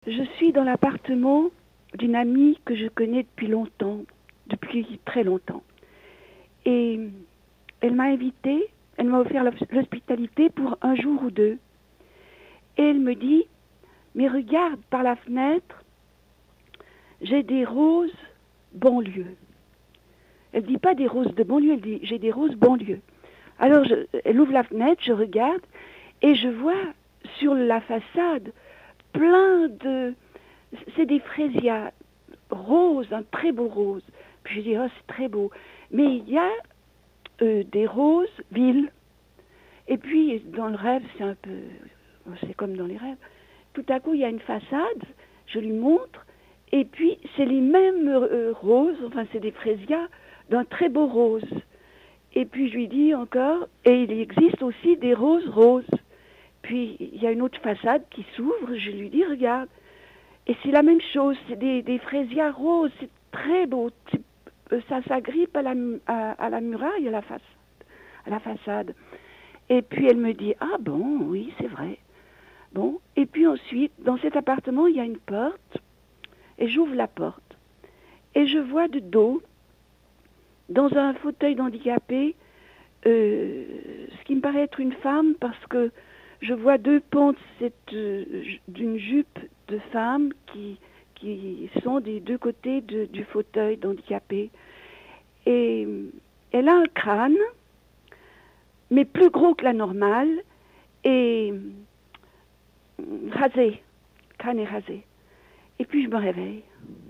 Je suis dans l'appartement d'une amie que je connais depuis longtemps, depuis très longtemps. Et elle m'a invitée, elle m'a offert l'hospitalité pour un jour ou deux. Et elle me dit, mais regarde par la fenêtre, j'ai des roses banlieue. Elle ne dit pas des roses de banlieue, elle dit j'ai des roses banlieue. Alors elle ouvre la fenêtre, je regarde et je vois sur la façade plein de... C'est des fraisias roses, un très beau rose. Puis je dis, oh c'est très beau. Mais il y a des roses villes. Et puis dans le rêve, c'est comme dans les rêves. Tout à coup, il y a une façade, je lui montre, et puis c'est les mêmes roses, enfin c'est des fraisias d'un très beau rose. Et puis je lui dis encore, et il existe aussi des roses roses. Puis il y a une autre façade qui s'ouvre, je lui dis, regarde. Et c'est la même chose, c'est des fraisias roses, c'est très beau. Ça s'agrippe à la muraille, à la façade. Et puis elle me dit, ah bon, oui, c'est vrai. Bon, et puis ensuite, dans cet appartement, il y a une porte, et j'ouvre la porte. Et je vois de dos, dans un fauteuil d'handicapé, ce qui me paraît être une femme, parce que je vois deux pans d'une jupe de femme qui sont des deux côtés du fauteuil d'handicapé. Et elle a un crâne, mais plus gros que la normale, et rasé, crâne est rasé. Et puis je me réveille.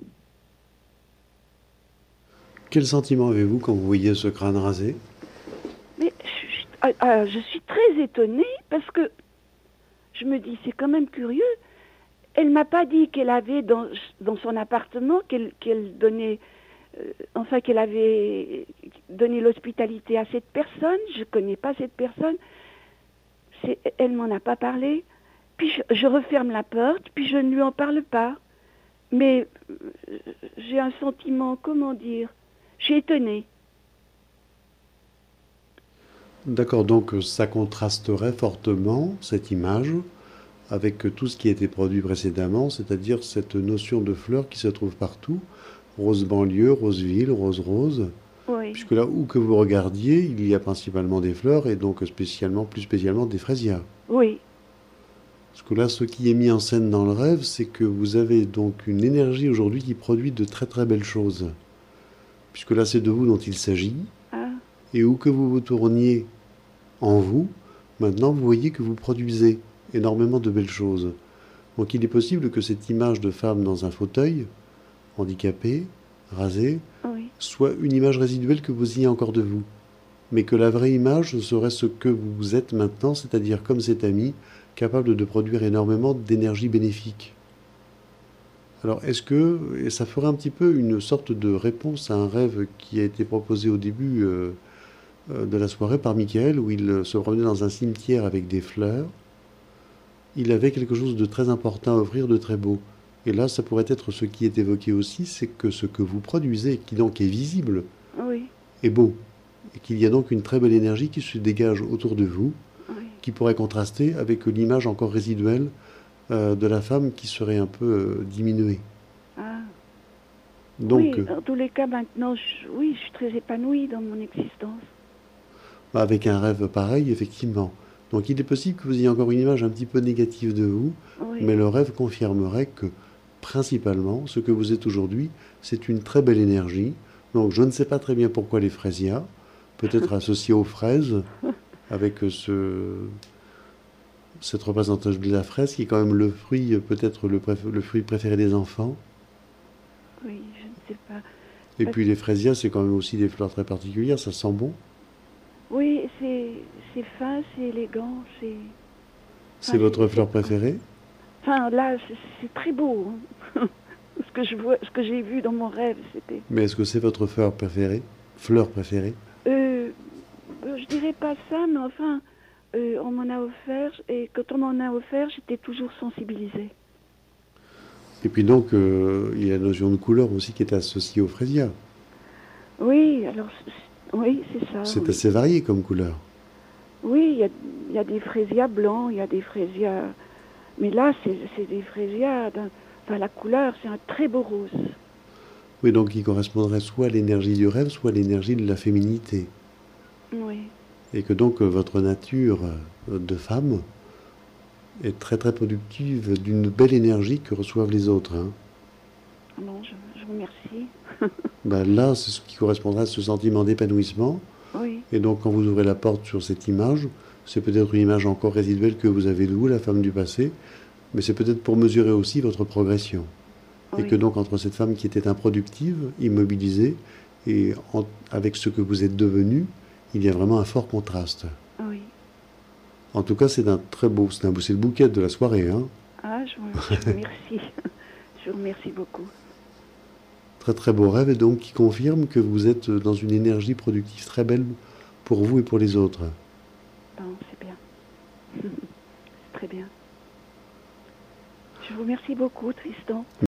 Quel sentiment avez-vous quand vous voyez ce crâne rasé? Mais je suis très étonnée parce que je me dis, c'est quand même curieux. Elle m'a pas dit qu'elle avait dans son appartement, qu'elle donnait, qu'elle avait donné l'hospitalité à cette personne. Je connais pas cette personne. Elle m'en a pas parlé. Puis je referme la porte, puis je ne lui en parle pas. Mais j'ai un sentiment, comment dire, je suis étonnée. D'accord, donc ça contrasterait fortement, cette image, avec tout ce qui a été produit précédemment, c'est-à-dire cette notion de fleurs qui se trouve partout, rose banlieue, rose ville, rose rose, Oui, puisque là où que vous regardiez, il y a principalement des fleurs et donc plus spécialement des fraisias. oui, Parce que là, ce qui est mis en scène dans le rêve, c'est que vous avez donc une énergie aujourd'hui qui produit de très très belles choses. Puisque là, c'est de vous dont il s'agit, ah, et où que vous vous tourniez en vous, maintenant vous voyez que vous produisez énormément de belles choses. Donc il est possible que cette image de femme dans un fauteuil, handicapée, rasée, oui, soit une image résiduelle que vous ayez encore de vous. Mais que la vraie image serait ce que vous êtes maintenant, c'est-à-dire comme cet ami, capable de produire énormément d'énergie bénéfique. Alors est-ce que, et ça ferait un petit peu une sorte de réponse à un rêve qui a été proposé au début de la soirée par Michael, où il se promenait dans un cimetière avec des fleurs. Il avait quelque chose de très important à offrir, de très beau. Et là, ça pourrait être ce qui est évoqué aussi, c'est que ce que vous produisez, qui donc est visible, oui, est beau. Et qu'il y a donc une très belle énergie qui se dégage autour de vous, oui. qui pourrait contraster avec l'image encore résiduelle de la femme qui serait un peu diminuée. Ah, Donc, oui, en tous les cas, maintenant, oui, je suis très épanouie dans mon existence. avec un rêve pareil, effectivement. Donc il est possible que vous ayez encore une image un petit peu négative de vous, mais Oui, le rêve confirmerait que, principalement, ce que vous êtes aujourd'hui, c'est une très belle énergie. Donc je ne sais pas très bien pourquoi les fraisias, peut-être associées aux fraises, avec cette représentation de la fraise qui est quand même le fruit, peut-être le fruit préféré des enfants. oui, je ne sais pas. Et Parce- puis les fraisias, c'est quand même aussi des fleurs très particulières, ça sent bon. oui, c'est fin, c'est élégant, C'est votre fleur préférée? enfin, là, c'est très beau, hein. Ce que je vois, ce que j'ai vu dans mon rêve, c'était. Mais est-ce que c'est votre fleur préférée? Fleur préférée? Euh, je dirais pas ça, mais enfin, on m'en a offert, et quand on m'en a offert, j'étais toujours sensibilisée. Et puis donc, il y a la notion de couleur aussi qui est associée aux fraisias. Oui, alors, oui, c'est ça, C'est oui. assez varié comme couleur. Oui, il y a des fraisias blancs, il y a des fraisias Mais là, c'est des frésiades. Enfin, la couleur, c'est un très beau rose. Oui, donc il correspondrait soit à l'énergie du rêve, soit à l'énergie de la féminité. Oui. Et que donc votre nature de femme est très très productive d'une belle énergie que reçoivent les autres, hein. Bon, je vous remercie. Ben là, c'est ce qui correspondrait à ce sentiment d'épanouissement. Oui, Et donc, quand vous ouvrez la porte sur cette image, c'est peut-être une image encore résiduelle que vous avez de vous, la femme du passé, mais c'est peut-être pour mesurer aussi votre progression. Et que oui, donc, entre cette femme qui était improductive, immobilisée, et avec ce que vous êtes devenu, il y a vraiment un fort contraste. oui. En tout cas, c'est c'est le bouquet de la soirée, hein. Ah, je vous remercie. Je vous remercie beaucoup. Très très beau rêve, et donc qui confirme que vous êtes dans une énergie productive très belle pour vous et pour les autres. Bon, c'est bien. C'est très bien. Je vous remercie beaucoup, Tristan.